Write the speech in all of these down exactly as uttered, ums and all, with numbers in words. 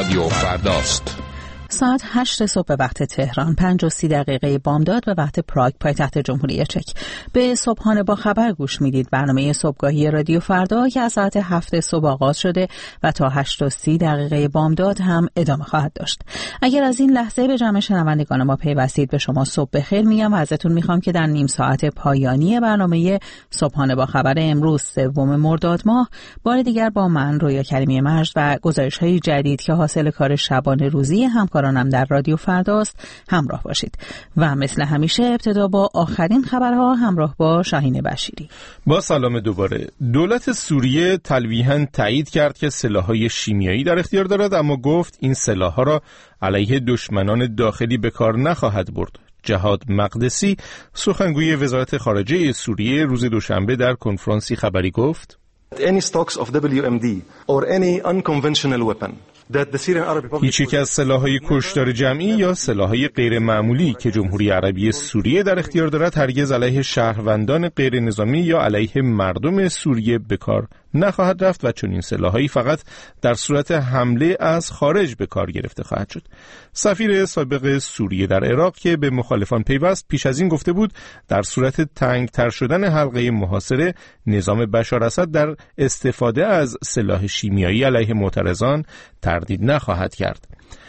رادیو فرداست. ساعت هشت صبح به وقت تهران، پنج و سی دقیقه بامداد به وقت پراگ پایتخت جمهوری چک. به صبحانه با خبر گوش میدید. برنامه صبحگاهی رادیو فردا که از ساعت هفت صبح آغاز شده و تا هشت و سی دقیقه بامداد هم ادامه خواهد داشت. اگر از این لحظه به جمع شنوندگان ما پیوستید، به شما صبح بخیر میگم و ازتون میخوام که در نیم ساعت پایانی برنامه صبحانه با خبر امروز سوم مرداد ماه بار دیگر با من رویا کریمی مجد و گزارش‌های جدید که حاصل کار شبانه روزی همکارانم در رادیو فرداست همراه باشید. و مثل همیشه ابتدا با آخرین خبرها همراه با شاهین بشیری. با سلام دوباره. دولت سوریه تلویحاً تایید کرد که سلاح‌های شیمیایی در اختیار دارد، اما گفت این سلاح‌ها را علیه دشمنان داخلی به کار نخواهد برد. جهاد مقدسی سخنگوی وزارت خارجه سوریه روز دوشنبه در کنفرانسی خبری گفت Any stocks of دبلیو ام دی or any unconventional weapon هیچ یک از سلاح‌های کشتار جمعی یا سلاح‌های غیر معمولی که جمهوری عربی سوریه در اختیار دارد هرگز علیه شهروندان غیر نظامی یا علیه مردم سوریه به کار نخواهد رفت و چنین سلاح‌هایی فقط در صورت حمله از خارج به کار گرفته خواهد شد. سفیر سابق سوریه در عراق که به مخالفان پیوست پیش از این گفته بود در صورت تنگ‌تر شدن حلقه محاصره نظام بشار اسد در استفاده از سلاح شیمیایی علیه معترضان تردید نخواهد کرد.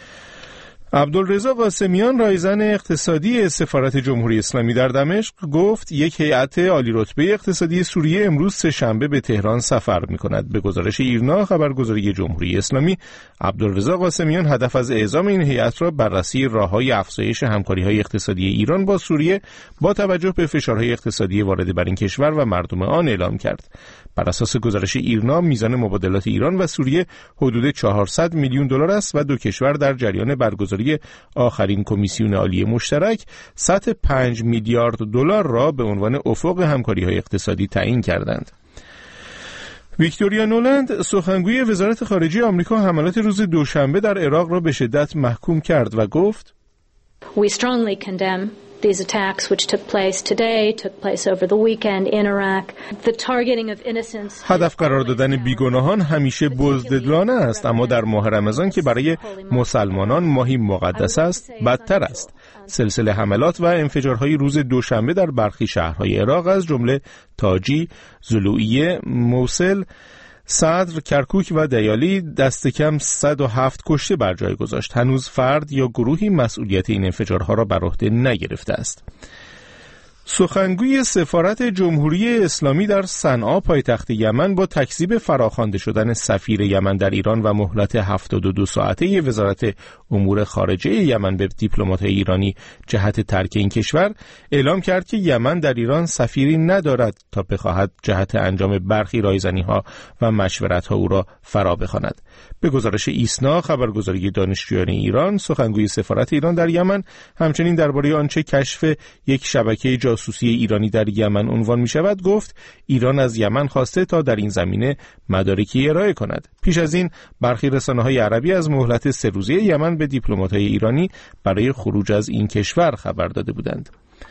عبدالرضا قاسمیان رایزن اقتصادی سفارت جمهوری اسلامی در دمشق گفت یک هیئت عالی رتبه اقتصادی سوریه امروز سه‌شنبه به تهران سفر می‌کند. به گزارش ایرنا خبرگزاری جمهوری اسلامی، عبدالرضا قاسمیان هدف از اعزام این هیئت را بررسی راه‌های افزایش همکاری‌های اقتصادی ایران با سوریه با توجه به فشارهای اقتصادی وارد بر این کشور و مردم آن اعلام کرد. بر اساس گزارش ایرنا میزان مبادلات ایران و سوریه حدود چهارصد میلیون دلار است و دو کشور در جریان برگزاری آخرین کمیسیون عالی مشترک سطح پنج میلیارد دلار را به عنوان افق همکاری‌های اقتصادی تعیین کردند. ویکتوریا نولند سخنگوی وزارت خارجه آمریکا حملات روز دوشنبه در عراق را به شدت محکوم کرد و گفت We strongly condemn these attacks which took place today, took place over the weekend in Iraq. The targeting of innocents. هدف قرار دادن بیگناهان همیشه بزدلانه است، اما در ماه رمضان که برای مسلمانان ماهی مقدس است بدتر است. سلسله حملات و انفجارهای روز دوشنبه در برخی شهرهای عراق از جمله تاجی، زلوئیه، موصل، صدر، کرکوک و دیالی دست کم صد و هفت کشته بر جای گذاشت. هنوز فرد یا گروهی مسئولیت این انفجارها را بر عهده نگرفته است. سخنگوی سفارت جمهوری اسلامی در صنعا پایتخت یمن با تکذیب فراخوانده شدن سفیر یمن در ایران و مهلت هفتاد و دو ساعته وزارت امور خارجه یمن به دیپلمات‌های ایرانی جهت ترک این کشور اعلام کرد که یمن در ایران سفیری ندارد تا بخواهد جهت انجام برخی رایزنی‌ها و مشورت‌ها او را فرا بخواند. به گزارش ایسنا خبرگزاری دانشجویان ایران، سخنگوی سفارت ایران در یمن همچنین درباره آنچه کشف یک شبکه جاسوسی ایرانی در یمن عنوان می شود گفت ایران از یمن خواسته تا در این زمینه مدارکی ارائه کند. پیش از این برخی رسانه‌های عربی از مهلت سه روزه یمن به دیپلمات‌های ایرانی برای خروج از این کشور خبر داده بودند.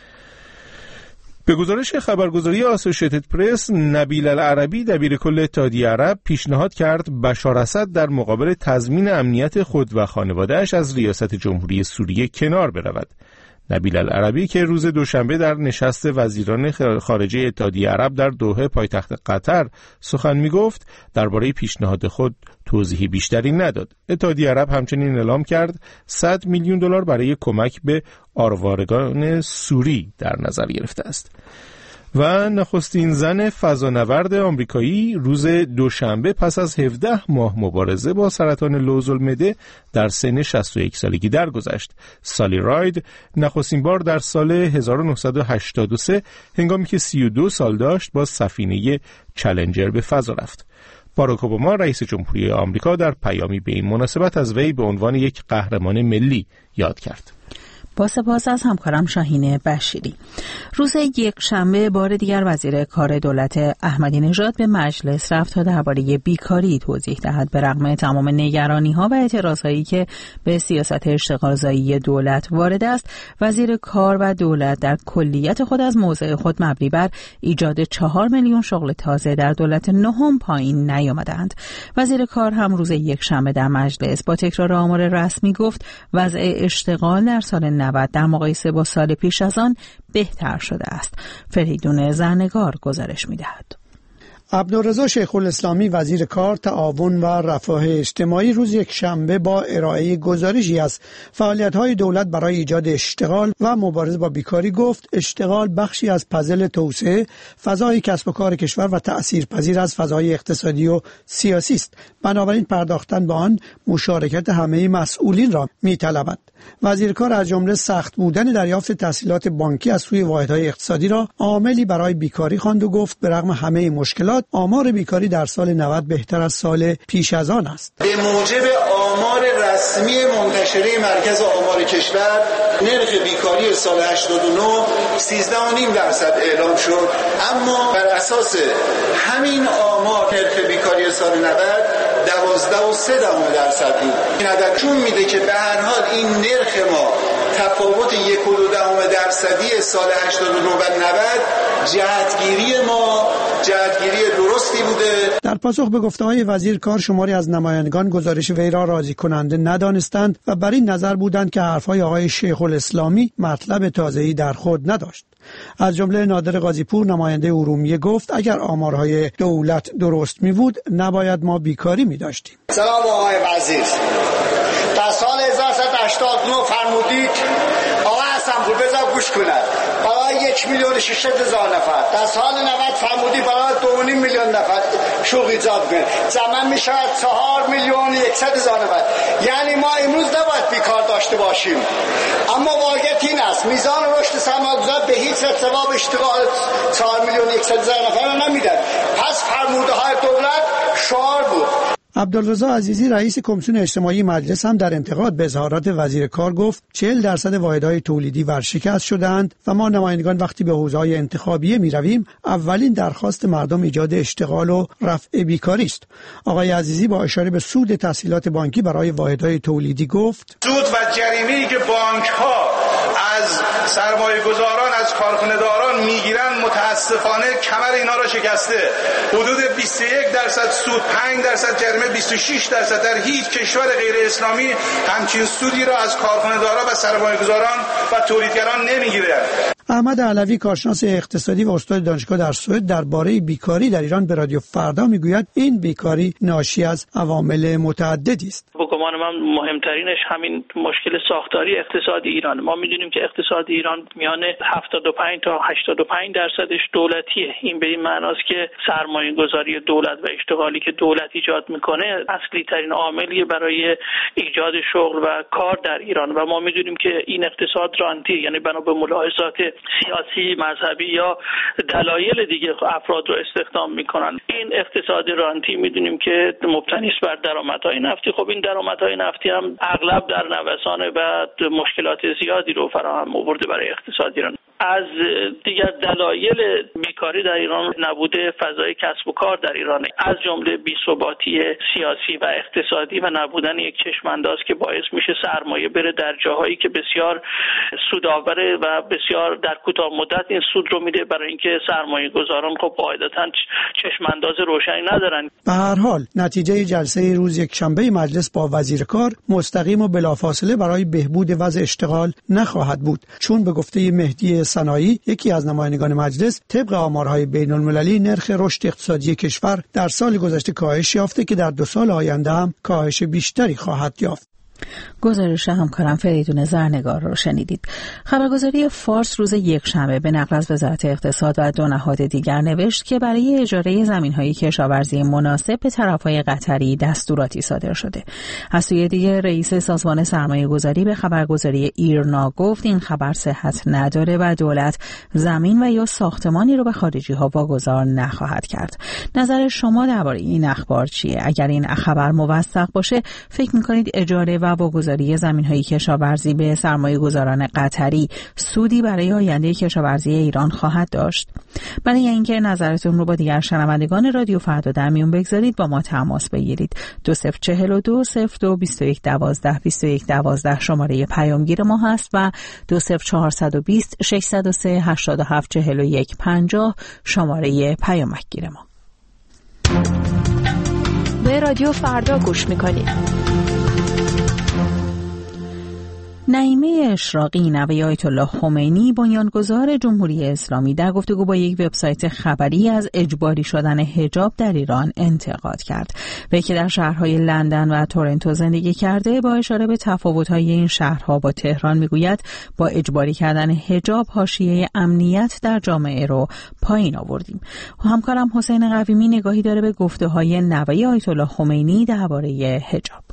به گزارش خبرگزاری آسوشیتد پرس، نبیل العربی دبیرکل اتحادیه عرب پیشنهاد کرد بشار اسد در مقابل تضمین امنیت خود و خانواده‌اش از ریاست جمهوری سوریه کنار برود. نبیل العربی که روز دوشنبه در نشست وزیران خارجه اتحادیه عرب در دوحه پایتخت قطر سخن می‌گفت، درباره پیشنهاد خود توضیحی بیشتری نداد. اتحادیه عرب همچنین اعلام کرد صد میلیون دلار برای کمک به آروارگان سوری در نظر گرفته است. و نخستین زن فضانورد آمریکایی روز دوشنبه پس از هفده ماه مبارزه با سرطان لوزالمعده در سن شصت و یک سالگی درگذشت. سالی راید نخستین بار در سال هزار و نهصد و هشتاد و سه هنگامی که سی و دو سال داشت با سفینه چالنجر به فضا رفت. باراک اوباما رئیس جمهوری آمریکا در پیامی به این مناسبت از وی به عنوان یک قهرمان ملی یاد کرد. با سپاس از همکارم شاهین بشیری. روز یک شنبه بار دیگر وزیر کار دولت احمدی نژاد به مجلس رفت تا درباره بیکاری توضیح دهد. به رغم تمام نگرانی‌ها و اعتراضهایی که به سیاست اشتغالزایی دولت وارد است، وزیر کار و دولت در کلیت خود از موضع خود مبنی بر ایجاد چهار میلیون شغل تازه در دولت نهم پایین نیامدند. وزیر کار هم روز یک شنبه در مجلس با تکرار آمار رسمی گفت وضع اشتغال در سال نود در مقایسه با سال پیش از آن بهتر شده است. فریدون زرنگار گزارش می‌دهد. عبدالرضا شیخ الاسلامی وزیر کار، تعاون و رفاه اجتماعی روز یک شنبه با ارائه گزارشی از فعالیت‌های دولت برای ایجاد اشتغال و مبارزه با بیکاری گفت اشتغال بخشی از پازل توسعه فضای کسب و کار کشور و تأثیرپذیر از فضای اقتصادی و سیاسی است. بنابراین پرداختن به آن مشارکت همه مسئولین را می‌طلبد. وزیر کار از جمله سخت بودن دریافت تسهیلات بانکی از سوی واحدهای اقتصادی را عاملی برای بیکاری خواند و گفت به رغم همه مشکلات آمار بیکاری در سال نود بهتر از سال پیش از آن است. به موجب آمار رسمی منتشره مرکز آمار کشور نرخ بیکاری سال هشتاد و نه سیزده و نیم درصد اعلام شد، اما بر اساس همین آمار نرخ بیکاری سال نود دوازده و سه دهم درصد بود. این عدد نشون میده که به هر حال این نرخ ما تفاوت یک و دو دهم درصدی سال هشتاد و نه و نود جهتگیری ما جهتگیری درستی بوده. در پاسخ به گفته‌های وزیر کار شماری از نمایندگان گزارش وی را راضی کننده ندانستند و بر این نظر بودند که حرف‌های آقای شیخ الاسلامی مطلب تازه‌ای در خود نداشت. از جمله نادر قاضی‌پور نماینده ارومیه گفت اگر آمارهای دولت درست می بود نباید ما بیکاری می داشتیم. سلام آقای وزیر، در سال هزار و سیصد و هشتاد و نه فرمودید آقای حسن‌پور بذار گوش کند برای یک میلیون و ششصد هزار نفر، در سال نود فرمودید برای دو و نیم میلیون نفر شغل ایجاد کنید، جمع می شود چهار میلیون و صد هزار نفر. یعنی ما امروز نباید بیکار داشته باشیم، اما واقعیت این است میزان رشد سرمایه‌گذار به هیچ ثواب اشتغال چهار میلیون و صد هزار نفر را نمیدن. پس فرموده های دولت شعار بود. عبدالرضا عزیزی رئیس کمیسیون اجتماعی مجلس هم در انتقاد به اظهارات وزیر کار گفت چهل درصد واحدهای تولیدی ورشکست شدند و ما نمایندگان وقتی به حوزه‌های انتخابیه می رویم اولین درخواست مردم ایجاد اشتغال و رفع بیکاری است. آقای عزیزی با اشاره به سود تسهیلات بانکی برای واحدهای تولیدی گفت سود و جریمه‌ای که بانک‌ها از سرمایه‌گذاران از کارخانه‌داران میگیرن متاسفانه کمر اینا را شکسته. حدود بیست و یک درصد سود، پنج درصد جریمه، بیست و شش درصد. در هیچ کشور غیر اسلامی همچین سودی را از کارخانه‌داران و سرمایه‌گذاران و تولیدگران نمیگیرند. احمد علوی کارشناس اقتصادی و استاد دانشگاه در سوئد درباره بیکاری در ایران به رادیو فردا میگوید این بیکاری ناشی از عوامل متعددی است. به گمان من مهمترینش همین مشکل ساختاری اقتصاد ایران. ما میدونیم که اقتصاد ایران میان هفتاد و پنج تا هشتاد و پنج درصدش دولتیه. این به این معناست که سرمایه گذاری دولت و اشتغالی که دولت ایجاد میکنه اصلی ترین عاملی برای ایجاد شغل و کار در ایران و ما میدونیم که این اقتصاد رانتی، یعنی بنا به ملاحظات سیاسی، مذهبی یا دلایل دیگه افراد رو استخدام میکنن. این اقتصاد رانتی میدونیم که مبتنی است بر درآمدهای نفتی. خب این درآمدهای نفتی هم اغلب در نوسان بعد مشکلات زیادی رو فراهم آورده برای اقتصاد ایران. از دیگر دلایل بیکاری در ایران نبوده فضای کسب و کار در ایران، از جمله بی‌ثباتی سیاسی و اقتصادی و نبودن یک چشم‌انداز که باعث میشه سرمایه بره در جاهایی که بسیار سودآوره و بسیار در کوتاه مدت این سود رو میده، برای اینکه سرمایه گذاران خب قاعدتاً چشم‌انداز روشنی ندارن. به هر حال نتیجه جلسه روز یکشنبه مجلس با وزیر کار مستقیم و بلافاصله برای بهبود وضع اشتغال نخواهد بود، چون به گفته مهدی صناعی یکی از نمایندگان مجلس طبق آمارهای بین المللی نرخ رشد اقتصادی کشور در سال گذشته کاهش یافته که در دو سال آینده هم کاهش بیشتری خواهد یافت. گزارش همکارم فریدون زرنگار رو شنیدید. خبرگزاری فارس روز یکشنبه به نقل از وزارت اقتصاد و دو نهاد دیگر نوشت که برای اجاره زمین‌های کشاورزی مناسب به طرف‌های قطری دستوراتی صادر شده. از سوی دیگر رئیس سازمان سرمایه‌گذاری به خبرگزاری ایرنا گفت این خبر صحت نداره و دولت زمین و یا ساختمانی رو به خارجی‌ها واگذار نخواهد کرد. نظر شما درباره این اخبار چیه؟ اگر این خبر موثق باشه فکر می‌کنید اجاره و و واگذاری زمین‌های کشاورزی به سرمایه‌گذاران قطری سودی برای آینده کشاورزی ایران خواهد داشت؟ برای اینکه نظرتون رو با دیگر شنوندگان رادیو فردا در میون بگذارید با ما تماس بگیرید. دو صفر چهل و دو صفر دو بیست و یک دوازده بیست و یک دوازده شماره پیامگیر ما هست و دو صفر چهارصد و بیست ششصد و سه هشتاد و هفت چهل و یک پنجاه شماره پیامکگیر ما. به رادیو فردا گوش میکنید. نعیمه اشراقی نوه آیت الله خمینی بنیانگذار جمهوری اسلامی در گفتگو با یک وبسایت خبری از اجباری شدن حجاب در ایران انتقاد کرد. وی که در شهرهای لندن و تورنتو زندگی کرده با اشاره به تفاوت‌های این شهرها با تهران میگوید با اجباری کردن حجاب حاشیه امنیت در جامعه رو پایین آوردیم. همکارم حسین قویمی نگاهی داره به گفته‌های نوه آیت الله خمینی درباره حجاب.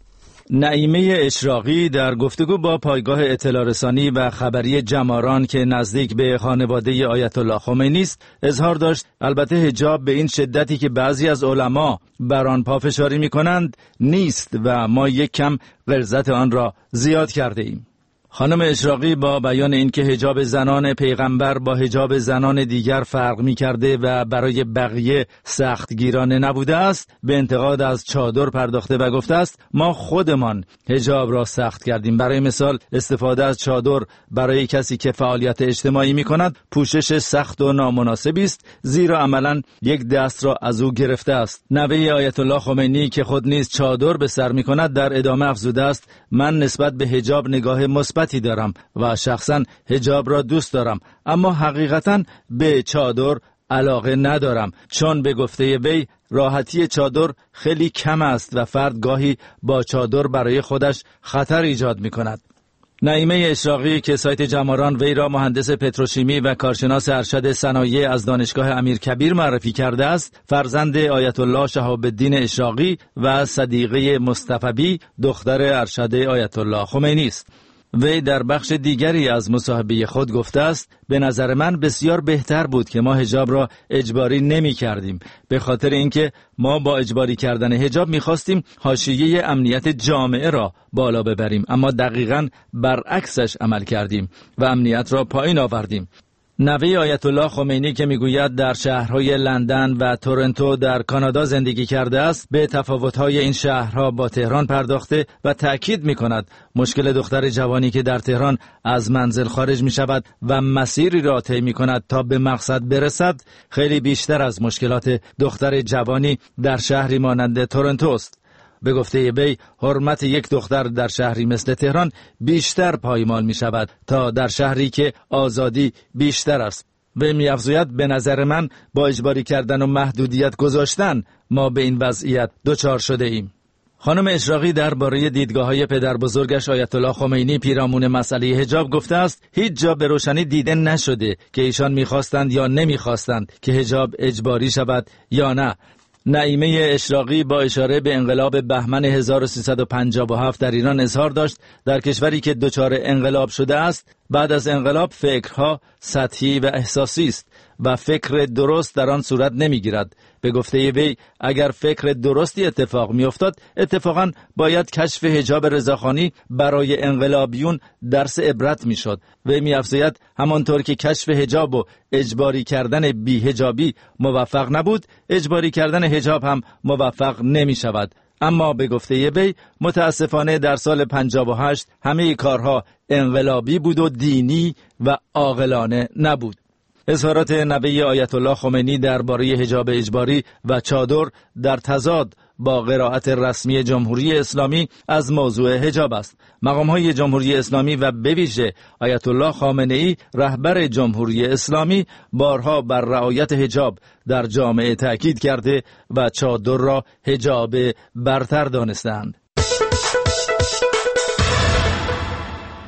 نعیمه اشراقی در گفتگو با پایگاه اطلاع رسانی و خبری جماران که نزدیک به خانواده آیت الله خمینی است اظهار داشت البته حجاب به این شدتی که بعضی از علما بر آن پافشاری می‌کنند نیست و ما یک کم غلظت آن را زیاد کرده ایم. خانم اشراقی با بیان اینکه حجاب زنان پیغمبر با حجاب زنان دیگر فرق می‌کرده و برای بقیه سختگیرانه نبوده است به انتقاد از چادر پرداخته و گفته است ما خودمان حجاب را سخت کردیم. برای مثال استفاده از چادر برای کسی که فعالیت اجتماعی می‌کند پوشش سخت و نامناسبی است زیرا عملاً یک دست را از او گرفته است. نوه آیت الله خمینی که خود نیز چادر به سر می‌کند در ادامه افزوده است من نسبت به حجاب نگاه مثبت دارم و شخصا حجاب را دوست دارم اما حقیقتا به چادر علاقه ندارم چون به گفته وی راحتی چادر خیلی کم است و فرد گاهی با چادر برای خودش خطر ایجاد می کند. نعیمه اشراقی که سایت جماران وی را مهندس پتروشیمی و کارشناس ارشد صنایع از دانشگاه امیرکبیر معرفی کرده است فرزند آیت الله شهاب الدین اشراقی و صدیقه مصطفی دختر ارشد آیت الله خمینی است. وی در بخش دیگری از مصاحبه خود گفته است به نظر من بسیار بهتر بود که ما حجاب را اجباری نمی کردیم به خاطر اینکه ما با اجباری کردن حجاب می خواستیم حاشیه امنیت جامعه را بالا ببریم اما دقیقاً برعکسش عمل کردیم و امنیت را پایین آوردیم. نوه آیت الله خمینی که میگوید در شهرهای لندن و تورنتو در کانادا زندگی کرده است به تفاوت‌های این شهرها با تهران پرداخته و تأکید می‌کند مشکل دختر جوانی که در تهران از منزل خارج می‌شود و مسیری را طی می‌کند تا به مقصد برسد خیلی بیشتر از مشکلات دختر جوانی در شهری مانند تورنتو است. به گفته وی حرمت یک دختر در شهری مثل تهران بیشتر پایمال می شود تا در شهری که آزادی بیشتر است. و می افزاید به نظر من با اجباری کردن و محدودیت گذاشتن ما به این وضعیت دچار شده ایم. خانم اشراقی درباره دیدگاه‌های پدر بزرگش آیت الله خمینی پیرامون مسئله حجاب گفته است هیچ جا به روشنی دیده نشده که ایشان می‌خواستند یا نمی‌خواستند که حجاب اجباری شود یا نه. نعیمه اشراقی با اشاره به انقلاب بهمن هزار و سیصد و پنجاه و هفت در ایران اظهار داشت در کشوری که دچار انقلاب شده است بعد از انقلاب فکرها سطحی و احساسی است و فکر درست در آن صورت نمیگیرد. به گفته وی اگر فکر درستی اتفاق میافتاد اتفاقا باید کشف حجاب رضاخانی برای انقلابیون درس عبرت میشد. وی می‌افزاید همانطور که کشف حجاب و اجباری کردن بی حجابی موفق نبود اجباری کردن حجاب هم موفق نمی شود. اما به گفته وی متاسفانه در سال پنجاه و هشت همه کارها انقلابی بود و دینی و عاقلانه نبود. اظهارات نوه آیت الله خمینی درباره حجاب اجباری و چادر در تضاد با قرائت رسمی جمهوری اسلامی از موضوع حجاب است. مقام‌های جمهوری اسلامی و به ویژه آیت الله خامنه‌ای رهبر جمهوری اسلامی بارها بر رعایت حجاب در جامعه تأکید کرده و چادر را حجاب برتر دانستند.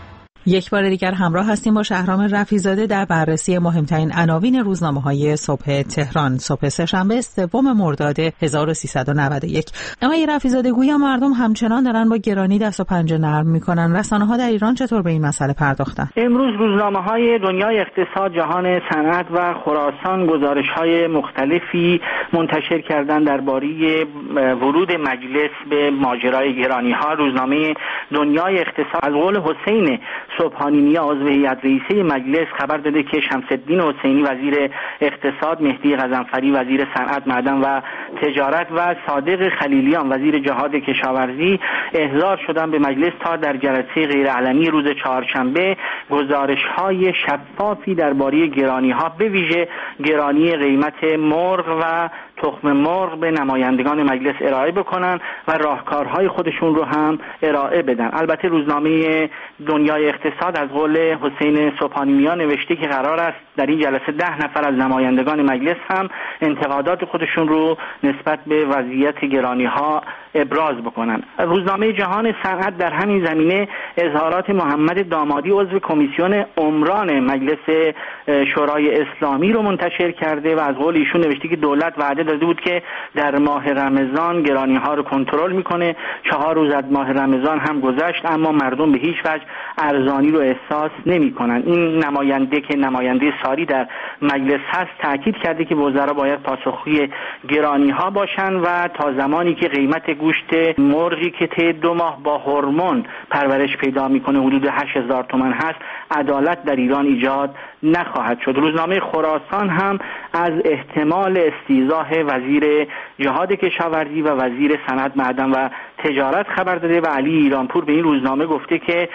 یک بار دیگر همراه هستیم با شهرام رفیع‌زاده در بررسی مهمترین عناوین روزنامه‌های صبح تهران. صبح سه‌شنبه سوم مرداد هزار و سیصد و نود و یک. آقای رفیع‌زاده، گویا مردم همچنان دارن با گرانی دست و پنجه نرم میکنن. رسانه‌ها در ایران چطور به این مسئله پرداختن؟ امروز روزنامه‌های دنیای اقتصاد، جهان صنعت و خراسان گزارش‌های مختلفی منتشر کردند درباره ورود مجلس به ماجرای گرانی‌ها. روزنامه دنیای اقتصاد از قول حسین صبحانی نیا عضو هیئت رئیسه مجلس خبر داده که شمس‌الدین حسینی وزیر اقتصاد، مهدی غضنفری وزیر صنعت، معدن و تجارت و صادق خلیلیان وزیر جهاد کشاورزی احضار شدند به مجلس تا در جلسه غیرعلنی روز چهارشنبه گزارش‌های شفافی درباره گرانی‌ها به ویژه گرانی قیمت مرغ و تخم مرغ به نمایندگان مجلس ارائه بکنن و راهکارهای خودشون رو هم ارائه بدن. البته روزنامه دنیای اقتصاد از قول حسین صبحانی نیا نوشته که قرار است در این جلسه ده نفر از نمایندگان مجلس هم انتقادات خودشون رو نسبت به وضعیت گرانی‌ها ابراز بکنن. روزنامه جهان صنعت در همین زمینه اظهارات محمد دامادی عضو کمیسیون عمران مجلس شورای اسلامی رو منتشر کرده و از قول ایشون نوشته که دولت وعده داده بود که در ماه رمضان گرانی‌ها رو کنترل میکنه. چهار روز از ماه رمضان هم گذشت اما مردم به هیچ وجه ارزانی رو احساس نمیکنن. این نماینده که نماینده ساری در مجلس هست تاکید کرده که وزرا باید پاسخگوی گرانی‌ها باشن و تا زمانی که قیمت گوشت مرغی که طی دو ماه با هورمون پرورش پیدا میکنه حدود هشت هزار تومان هست عدالت در ایران ایجاد نخواهد شد. روزنامه خراسان هم از احتمال استیضاح وزیر جهاد کشاورزی و وزیر صنعت، معدن و تجارت خبر داده و علی ایرانپور به این روزنامه گفته که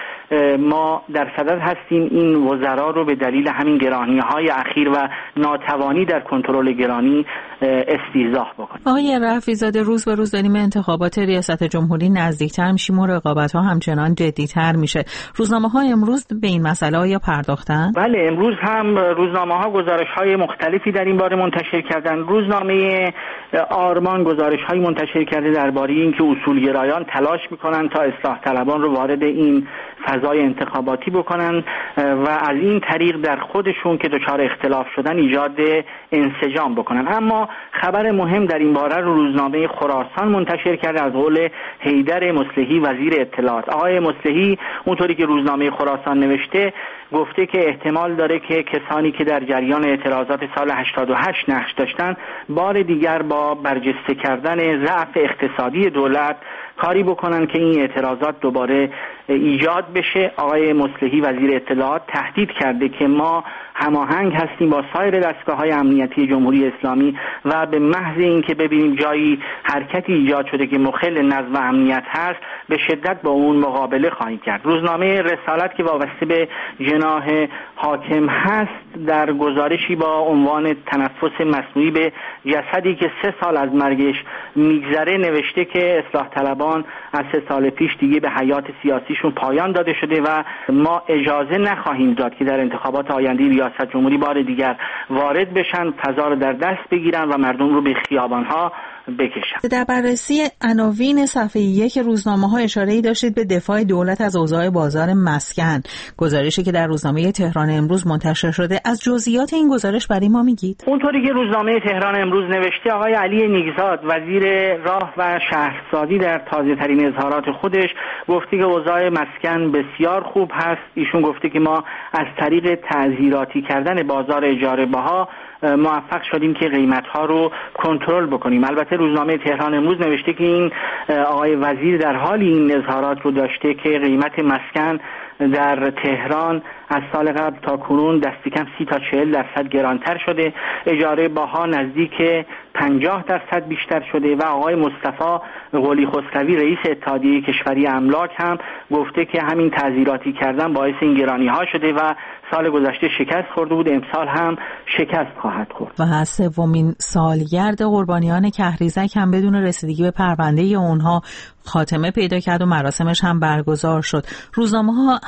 ما در صدد هستیم این وزرا رو به دلیل همین گرانی‌های اخیر و ناتوانی در کنترل گرانی استیضاح بکنیم. آقای رفیع‌زاده، روز به روز داریم انتخابات ریاست جمهوری نزدیکتر میشیم و رقابت‌ها همچنان جدی‌تر میشه. روزنامه‌ها امروز به این مسئله آیا پرداختن؟ بله، امروز هم روزنامه‌ها گزارش‌های مختلفی در این باره منتشر کردن. روزنامه آرمان گزارش‌هایی منتشر کرده درباره اینکه اصولگرایان تلاش می‌کنن تا اصلاح طلبان رو وارد این فضای انتخاباتی بکنن و از این طریق در خودشون که دچار اختلاف شدن ایجاد انسجام بکنن. اما خبر مهم در این باره رو روزنامه خراسان منتشر کرده از قول حیدر مصلحی وزیر اطلاعات. آقای مصلحی اونطوری که روزنامه خراسان نوشته گفته که احتمال داره که کسانی که در جریان اعتراضات سال هشتاد و هشت نقش داشتن بار دیگر با برجسته کردن ضعف اقتصادی دولت کاری بکنن که این اعتراضات دوباره ایجاد بشه. آقای مصلحی وزیر اطلاعات تهدید کرده که ما هماهنگ هستیم با سایر دستگاه‌های امنیتی جمهوری اسلامی و به محض اینکه ببینیم جایی حرکتی ایجاد شده که مخل نظم و امنیت هست به شدت با اون مقابله خواهیم کرد. روزنامه رسالت که وابسته به جناح حاکم هست در گزارشی با عنوان تنفس مصنوعی به جسدی که سه سال از مرگش میگذره نوشته که اصلاح طلبان از سه سال پیش دیگه به حیات سیاسیشون پایان داده شده و ما اجازه نخواهیم داد که در انتخابات آینده ریاست جمهوری بار دیگر وارد بشن، فضا رو در دست بگیرن و مردم رو به خیابان‌ها بکشن. در بررسی عناوین صفحه یک روزنامه‌ها اشاره‌ای داشتید به دفاع دولت از اوضاع بازار مسکن، گزارشی که در روزنامه تهران امروز منتشر شده. از جزئیات این گزارش برای ما میگید؟ اونطوری که روزنامه تهران امروز نوشته آقای علی نیکزاد وزیر راه و شهرسازی در تازه‌ترین اظهارات خودش گفته که اوضاع مسکن بسیار خوب هست. ایشون گفته که ما از طریق تعزیراتی کردن بازار اجاره بها موفق شدیم که قیمت‌ها رو کنترل بکنیم. البته روزنامه تهران امروز نوشته که این آقای وزیر در حال این اظهارات رو داشته که قیمت مسکن در تهران از سال قبل تا کنون دست کم سی تا چهل درصد گرانتر شده، اجاره باها نزدیک پنجاه درصد بیشتر شده و آقای مصطفی قلی خسروی رئیس اتحادیه کشوری املاک هم گفته که همین تعزیراتی کردن باعث این گرانی ها شده و سال گذشته شکست خورده بود، امسال هم شکست خواهد خورد. و سومین سالگرد قربانیان کهریزک هم بدون رسیدگی به پرونده اونها خاتمه پیدا کرد و مراسمش هم برگزار شد. روزنامه‌ها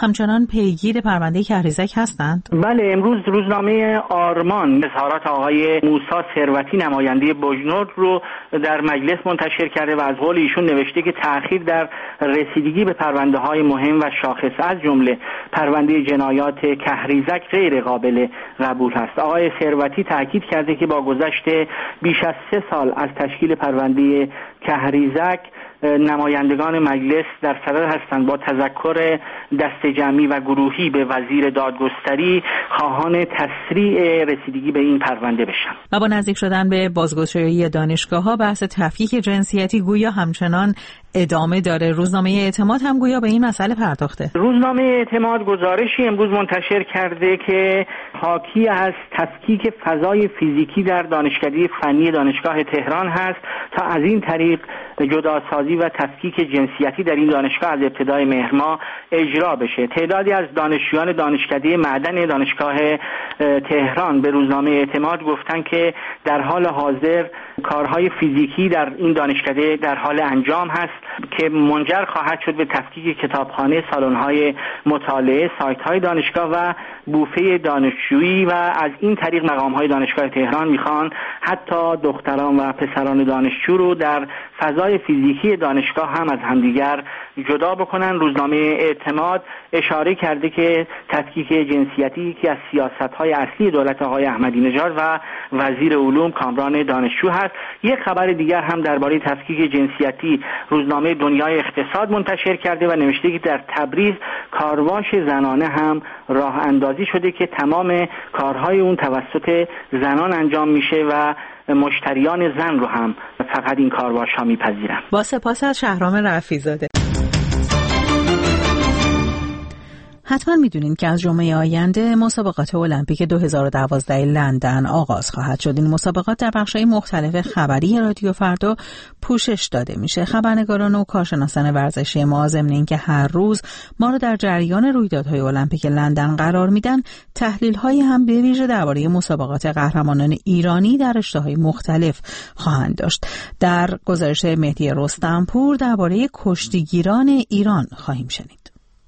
همچنان پیگیر پرونده کهریزک هستند؟ بله، امروز روزنامه آرمان اظهارات آقای موسی ثروتی نماینده بوجنورد رو در مجلس منتشر کرده و از قول ایشون نوشته که تأخیر در رسیدگی به پرونده های مهم و شاخص از جمله پرونده جنایات کهریزک غیر قابل قبول هست. آقای ثروتی تاکید کرده که با گذشت بیش از سه سال از تشکیل پرونده کهریزک نمایندگان مجلس در صدد هستند با تذکر دست جمعی و گروهی به وزیر دادگستری خواهان تسریع رسیدگی به این پرونده بشن. و با نزدیک شدن به بازگشایی دانشگاه‌ها بحث تفکیک جنسیتی گویا همچنان ادامه داره. روزنامه اعتماد هم گویا به این مسئله پرداخته. روزنامه اعتماد گزارشی امروز منتشر کرده که حاکی از تفکیک فضای فیزیکی در دانشکده فنی دانشگاه تهران هست تا از این طریق جداسازی و تفکیک جنسیتی در این دانشگاه از ابتدای مهر ماه اجرا بشه. تعدادی از دانشجویان دانشکده معدن دانشگاه تهران به روزنامه اعتماد گفتن که در حال حاضر کارهای فیزیکی در این دانشکده در حال انجام هست که منجر خواهد شد به تفکیک کتابخانه، سالن‌های مطالعه، سایت‌های دانشگاه و بوفه دانشجویی و از این طریق مقام‌های دانشگاه تهران میخوان حتی دختران و پسران دانشجو رو در فضای فیزیکی دانشگاه هم از همدیگر جدا بکنن. روزنامه اعتماد اشاره کرده که تفکیک جنسیتی یکی از سیاست‌های اصلی دولت آقای احمدی نژاد و وزیر علوم کامران دانشجو هست. یک خبر دیگر هم درباره تفکیک جنسیتی روزنامه دنیای اقتصاد منتشر کرده و نوشته که در تبریز کارواش زنانه هم راه اندازی شده که تمام کارهای اون توسط زنان انجام میشه و مشتریان زن رو هم فقط این کارواش ها میپذیرن. با سپاس از شهرام رفیع‌زاده. حتما میدونین که از جمعه آینده مسابقات المپیک دو هزار و دوازده لندن آغاز خواهد شد. این مسابقات در بخش‌های مختلف خبری رادیو فردا پوشش داده میشه. خبرنگاران و کارشناسان ورزشی ما ضمن اینکه هر روز ما رو در جریان رویدادهای المپیک لندن قرار میدن، تحلیل‌هایی هم به ویژه درباره مسابقات قهرمانان ایرانی در رشته‌های مختلف خواهند داشت. در گزارش مهدی رستمپور درباره کشتیگیران ایران خواهیم شنید.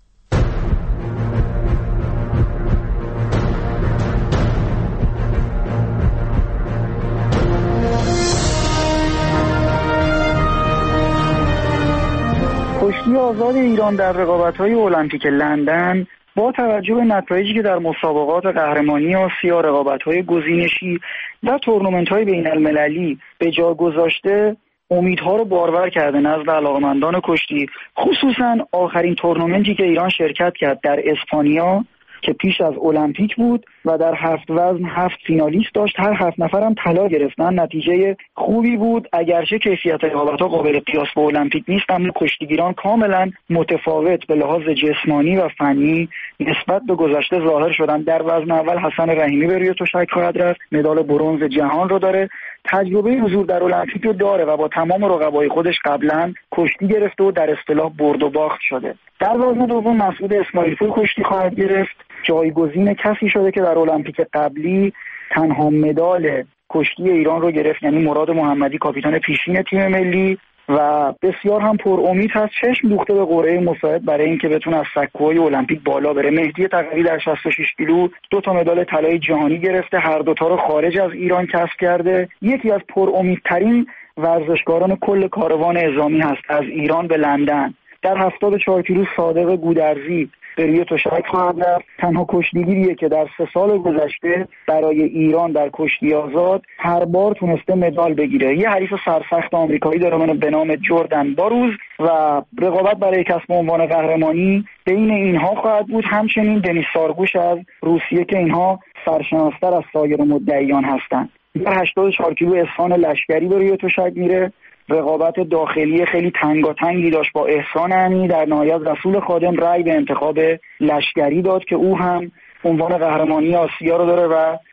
کشتی آزاد ایران در رقابت‌های المپیک لندن با توجه به نتایجی که در مسابقات قهرمانی آسیا، رقابت‌های گزینشی و تورنمنت‌های بین‌المللی به جا گذاشته، امیدها رو بارور کرده نزد علاقه‌مندان کشتی، خصوصا آخرین تورنمنتی که ایران شرکت کرد در اسپانیا که پیش از المپیک بود و در هفت وزن هفت فینالیست داشت، هر هفت نفرم طلا گرفتن. نتیجه خوبی بود، اگرچه کیفیت رقابت‌ها قابل قیاس با المپیک نیست، اما کشتیگیران کاملا متفاوت به لحاظ جسمانی و فنی نسبت به گذشته ظاهر شدن. در وزن اول حسن رحیمی به روی تشک خواهد رفت، مدال برنز جهان رو داره، تجربه حضور در المپیک رو داره و با تمام رقبای خودش قبلا کشتی گرفته و در اصطلاح برد و باخت شده. در وزن دوم مسعود اسماعیلپور کشتی خواهد گرفت، جایگزین کسی شده که در المپیک قبلی تنها مدال کشتی ایران رو گرفت، یعنی مراد محمدی، کاپیتان پیشین تیم ملی و بسیار هم پر امید هست، چشم دوخته به قرعه مساعد برای اینکه بتونه از سکوهای المپیک بالا بره. مهدی تقوی در شصت و شش کیلو دو تا مدال طلای جهانی گرفته، هر دو تا رو خارج از ایران کسب کرده. یکی از پر امیدترین ورزشکاران کل کاروان اعزامی هست از ایران به لندن. در هفتاد و چهار کیلو صادق گودرزی به روی تشک خواهد رفت. تنها کشتیگیریه که در سه سال گذشته برای ایران در کشتی آزاد هر بار تونسته مدال بگیره. یه حریف سرسخت آمریکایی داره به نام جردن باروز و رقابت برای کسب عنوان قهرمانی بین اینها خواهد بود. همچنین دنیس سارگوش از روسیه که اینها سرشناستر از سایر مدعیان هستند. در هشتاد و چهار کیلو احسان لشکری به روی تشک میره. رقابت داخلی خیلی تنگاتنگی داشت با احسان امینی، در نهایت رسول خادم رأی به انتخاب لشکری داد که او هم عنوان قهرمانی آسیا رو داره و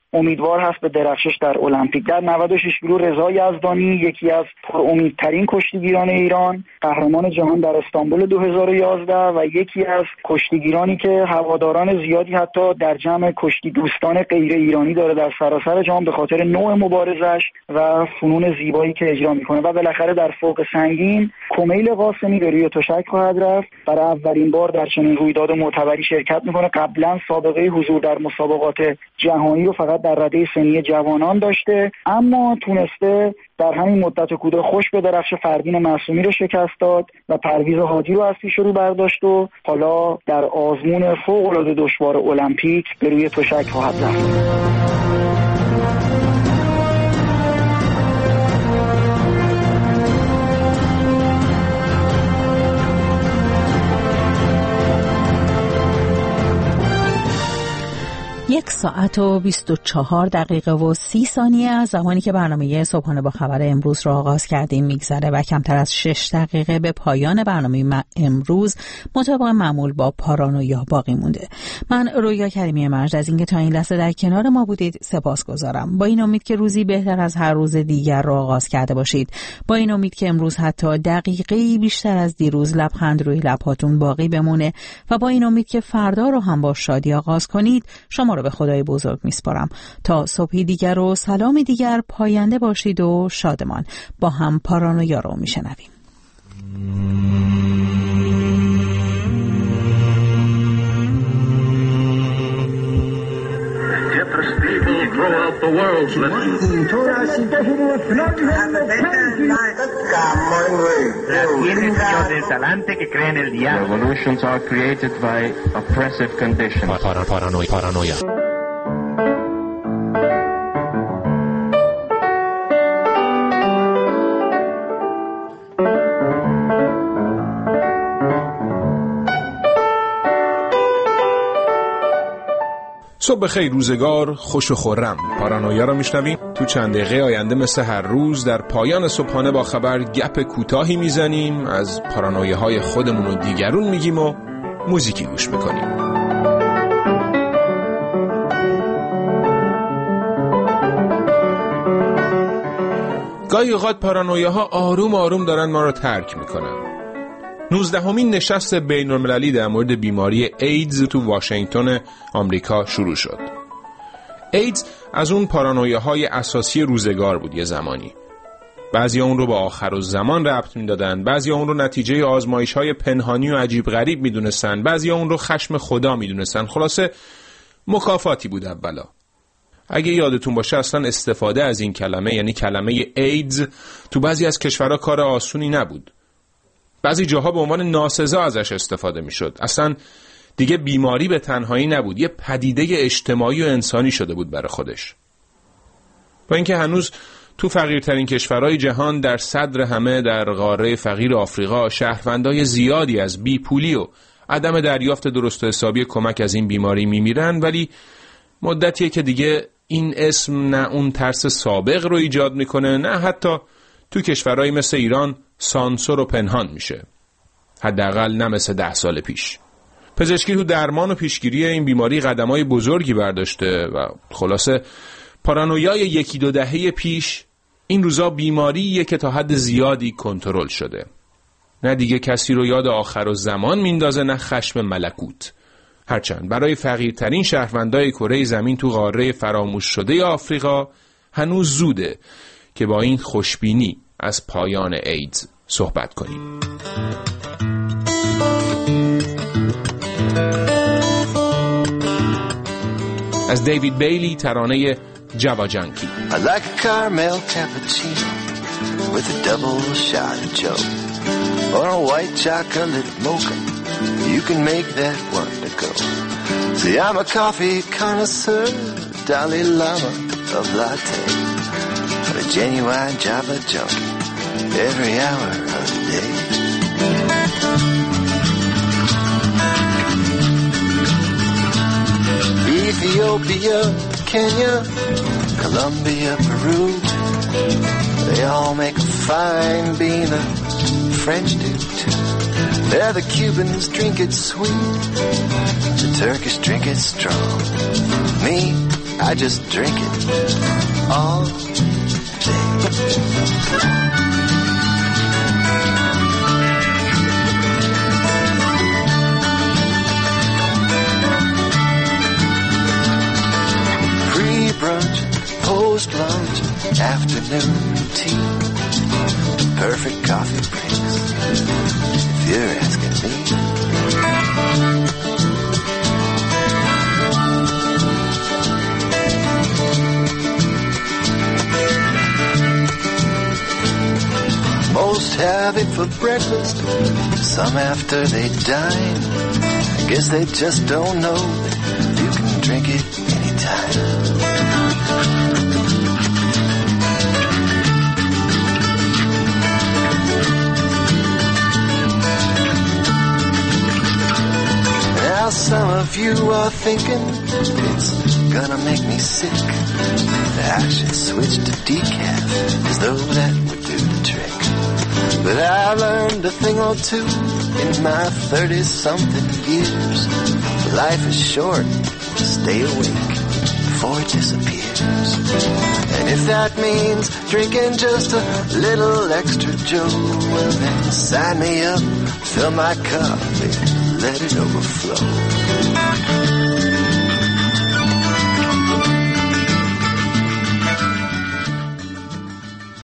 امیدوار هست به درخشش در المپیک. در نود و شش کیلو رضا یزدانی یکی از پرامیدترین کشتیگیران ایران، قهرمان جهان در استانبول دو هزار و یازده و یکی از کشتیگیرانی که هواداران زیادی حتی در جمع کشتی دوستان غیر ایرانی داره در سراسر جهان به خاطر نوع مبارزش و فنون زیبایی که اجرا میکنه. و بالاخره در فوق سنگین کمیل قاسمی به روی تشک خواهد رفت. برای اولین بار در چنین رویداد معتبری شرکت میکنه. قبلا سابقه حضور در مسابقات جهانی رو فقط در رده سنی جوانان داشته، اما تونسته در همین مدت کوتاه خوش به درخش فردین معصومی رو شکست داد و پرویز حاجی رو از پیش رو برداشت و حالا در آزمون فوق‌العاده دشوار المپیک به روی تشک خواهد رفت. یک ساعت و بیست و چهار دقیقه و سی ثانیه از زمانی که برنامه صبحانه با خبر امروز را آغاز کردیم میگذره و کمتر از شش دقیقه به پایان برنامه امروز مطابق معمول با پارانویا باقی مونده. من رویا کریمی مرج از اینکه تا این لحظه در کنار ما بودید سپاسگزارم. با این امید که روزی بهتر از هر روز دیگر را آغاز کرده باشید. با این امید که امروز حتی دقیقه‌ای بیشتر از دیروز لبخند روی لب‌هاتون باقی بمونه و با این امید که فردا رو هم با شادی آغاز کنید. شما به خدای بزرگ میسپارم تا صبحی دیگر و سلام دیگر پاینده باشید و شادمان. با هم پارانویا رو میشنویم. Revolutions are created by oppressive conditions. Paranoia. صبح خیر، روزگار خوش و خرم. پارانویا رو میشنویم. تو چند دقیقه آینده مثل هر روز در پایان صبحانه با خبر گپ کوتاهی میزنیم، از پارانویاهای خودمون و دیگرون میگیم و موزیکی گوش میکنیم. گاهی اوقات پارانویاها آروم آروم دارن ما رو ترک میکنن. نوزدهمین نشست بین‌المللی در مورد بیماری ایدز تو واشنگتن آمریکا شروع شد. ایدز از اون پارانویاهای اساسی روزگار بود یه زمانی. بعضی اون رو با آخرالزمان ربط میدادن، بعضی اون رو نتیجه آزمایش‌های پنهانی و عجیب غریب میدونستن، بعضی اون رو خشم خدا میدونستن. خلاصه مکافاتی بود اولا. اگه یادتون باشه اصلا استفاده از این کلمه، یعنی کلمه ایدز، تو بعضی از کشورها کار آسونی نبود. بعضی جاها به عنوان ناسزا ازش استفاده میشد. اصلا دیگه بیماری به تنهایی نبود، یه پدیده اجتماعی و انسانی شده بود برای خودش. با اینکه هنوز تو فقیرترین کشورهای جهان در صدر همه در قاره فقیر آفریقا شهروندای زیادی از بیپولی و عدم دریافت درست و حسابی کمک از این بیماری میمیرن، ولی مدتیه که دیگه این اسم نه اون ترس سابق رو ایجاد میکنه، نه حتی تو کشورهای مثل ایران سانسور و پنهان میشه. حداقل نه مثل ده سال پیش. پزشکی تو درمان و پیشگیری این بیماری قدمای بزرگی برداشته و خلاصه پارانویای یکی دو دهه پیش این روزا بیماریه که تا حد زیادی کنترل شده. نه دیگه کسی رو یاد آخرالزمان میندازه، نه خشم ملکوت. هرچند برای فقیرترین شهروندای کره زمین تو قاره فراموش شده آفریقا هنوز زوده که با این خوشبینی از پایان ایدز صحبت کنیم. از دیوید بیلی ترانه جاوا جانکی. I like a caramel cappuccino with a double shot of Joe or a white chocolate mocha. You can make that one to go. See, I'm a coffee connoisseur, Dalai Lama of latte, but a genuine Java junkie every hour of the day. Ethiopia, Kenya, Colombia, Peru, they all make a fine bean, the French do too. There the Cubans drink it sweet, the Turkish drink it strong. Me, I just drink it all day. Brunch, post-lunch, afternoon tea. Perfect coffee breaks, if you're asking me. Most have it for breakfast, some after they dine. I guess they just don't know that you can drink it anytime. Some of you are thinking it's gonna make me sick, that I should switch to decaf, as though that would do the trick. But I learned a thing or two in my thirty-something years. Life is short, stay awake before it disappears. And if that means drinking just a little extra Joe, well then sign me up, fill my cup, and let it overflow.